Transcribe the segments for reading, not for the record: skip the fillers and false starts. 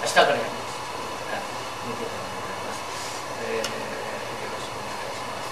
明日からやります。ということでございます。よろしくお願いします。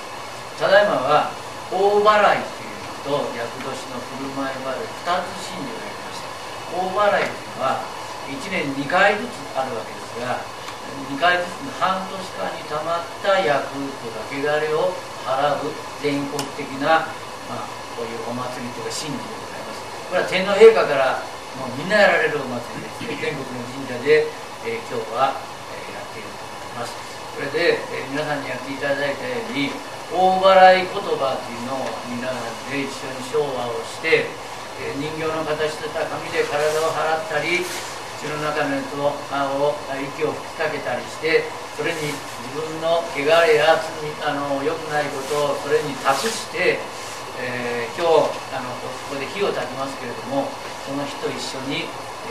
ただいまは大払いというのと厄年の振る舞い払い2つ神事をやりました。大払いというのは1年2回ずつあるわけですが、2回ずつの半年間にたまった厄とか汚れを払う全国的な、こういうお祭りというか神事でございます。これは天皇陛下からもうみんなやられるお祭りですね。全国の神社で、今日は、やっていると思います。それで、皆さんにやっていただいたように大払い言葉というのを皆さんで一緒に唱和をして、人形の形した紙で体を払ったり、口の中の息を吹きかけたりして、それに自分の汚れや良くないことをそれに託して、今日ここで火を焚きますけれども、その火と一緒に、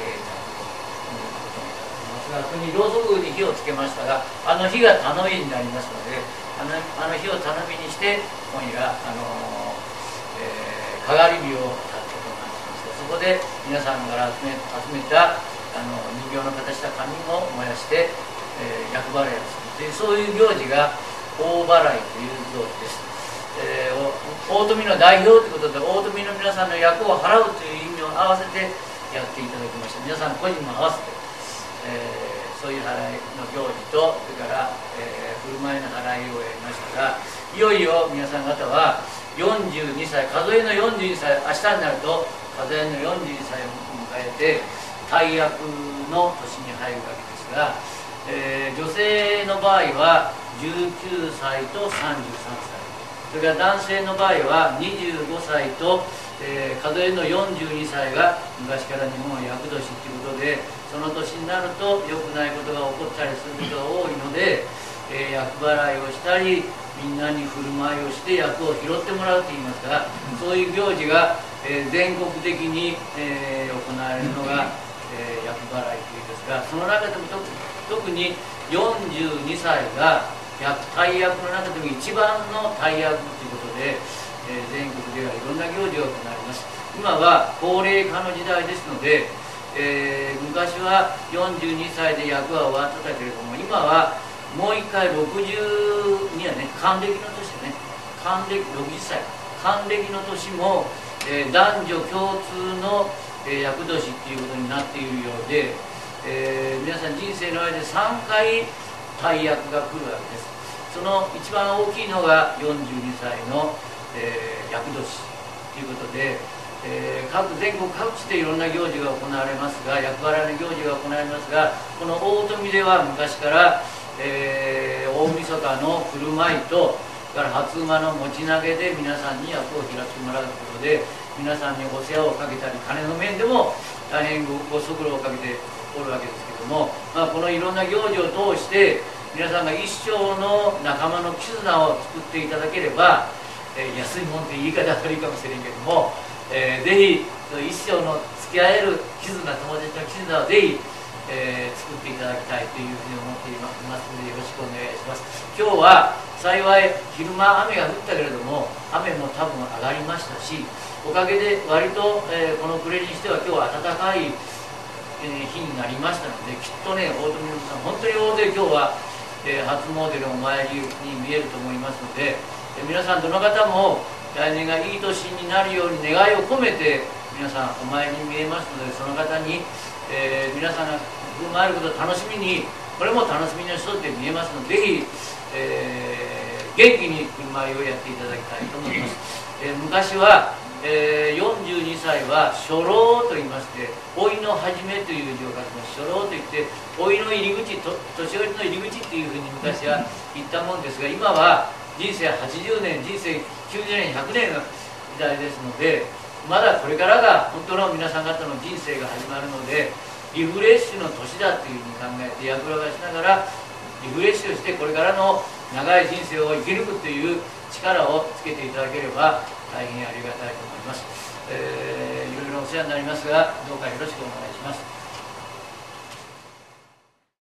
そこにろうそくに火をつけましたが、あの火が頼みになりますので、あの火を頼みにして今夜かがり火を焚くことがありまして、そこで皆さんから集めた人形の形した紙を燃やして、厄払いをするという、そういう行事が大払いという行事です。大富の代表ということで、大富の皆さんの厄を払うという意味を合わせてやっていただきました。皆さん個人も合わせて、そういう払いの行事と、それから、振る舞いの払いをやりましたが、いよいよ皆さん方は42歳、数えの42歳、明日になると数えの42歳を迎えて大役の年に入るわけですが、女性の場合は19歳と33歳、それから男性の場合は25歳と、数えの42歳が昔から日本は厄年ということで、その年になると良くないことが起こったりすることが多いので、厄払いをしたり、みんなに振る舞いをして厄を拾ってもらうといいますが、そういう行事が、全国的に、行われるのが、厄払いというんですが、その中でも特に42歳が大役の中でも一番の大役ということで、全国ではいろんな行事が行われます。今は高齢化の時代ですので、昔は42歳で役は終わってたけれども、今はもう一回60にはね、還暦の年でね、60歳還暦の年も、男女共通の厄年っていうことになっているようで、皆さん人生の間で3回大役が来るわけです。その一番大きいのが42歳の、厄年ということで、全国各地でいろんな行事が行われますが、厄払いの行事が行われますが、この大富では昔から、大晦日の振る舞いと、それから初馬の持ち投げで皆さんに厄を開ってもらうことで、皆さんにお世話をかけたり、金の面でも大変ご足労をかけておるわけですけども、このいろんな行事を通して皆さんが一生の仲間の絆を作っていただければ、安いもんって言い方は悪いかもしれんけども、ぜひ一生の付き合える絆、友達の絆をぜひ、作っていただきたいというふうに思っていますので、よろしくお願いします。今日は幸い昼間雨が降ったけれども、雨も多分上がりましたし、おかげで割と、この暮れにしては今日は暖かい、日になりましたので、きっとね、大富の皆さん本当に大勢今日は、初詣のお参りに見えると思いますので、皆さんどの方も来年がいい年になるように願いを込めて皆さんお参りに見えますので、その方に、皆さんが振る舞えることを楽しみに、これも楽しみの一つで見えますので、ぜひ、元気に振る舞いをやっていただきたいと思います。昔は、42歳は初老と言いまして、老いの始めという字を書きます。初老といって老いの入り口、年寄りの入り口っていうふうに昔は言ったもんですが、今は人生80年、人生90年、100年の時代ですので、まだこれからが本当の皆さん方の人生が始まるので、リフレッシュの年だというふうに考えて、役払いしながらリフレッシュをして、これからの長い人生を生き抜くという力をつけていただければ大変ありがたいと思います。いろいろお世話になりますが、どうかよろしくお願いします。